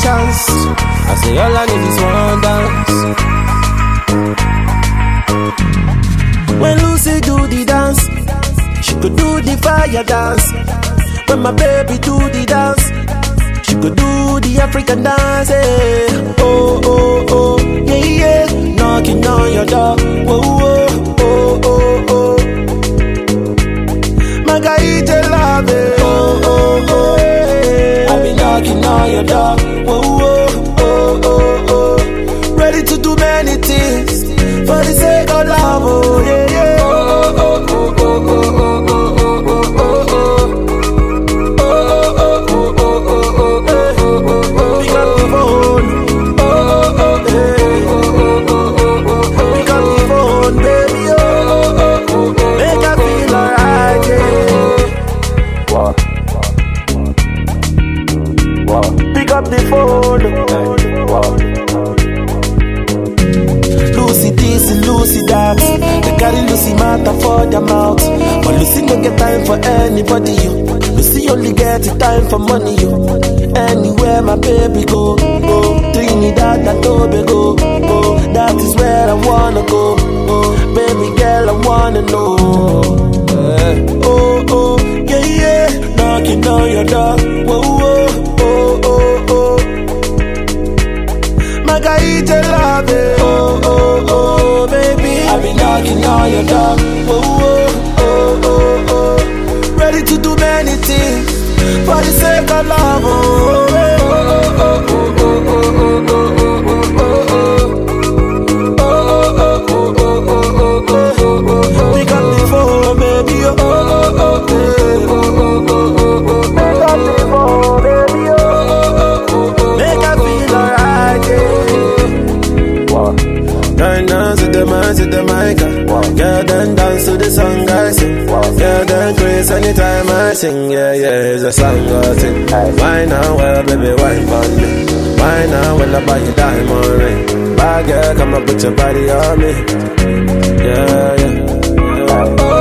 chance. I say all I need is one dance. When Lucy do the dance, she could do the fire dance. When my baby do the dance, she could do the African dance. Eh. Oh, oh, oh, yeah, yeah. Knocking on your door. Oh, oh, oh, oh, oh. Magaite love it. Oh, oh, oh, yeah. I be knocking on your door. Oh, oh, oh, oh, oh. Ready to do many things for the sake of love. Oh, yeah, yeah. Oh, oh, oh, oh, oh, oh, oh. Up the phone. Lucy this, Lucy that. They carry Lucy matter for their mouth. But Lucy don't get time for anybody, yo. Lucy only get time for money, yo. Anywhere my baby go, go. Trinidad and Tobago, go. That is where I wanna go, oh. Baby girl, I wanna know. Oh, oh, yeah, yeah. Knocking on your door. Whoa, whoa, oh, oh, oh. Magaite love it. Oh, oh, oh, baby. I be knocking on your door. Oh, oh, oh, oh. Ready to do many things for the sake of love. Oh, oh, oh, oh, oh, oh, oh, oh. To the mic, girl, then dance to the song I sing. Girl, then craze anytime I sing. Yeah, yeah, it's a song I sing. Why now, well, baby, wine on me. Why now, well, I buy you diamond ring. Bad girl, come and put your body on me. Yeah, yeah.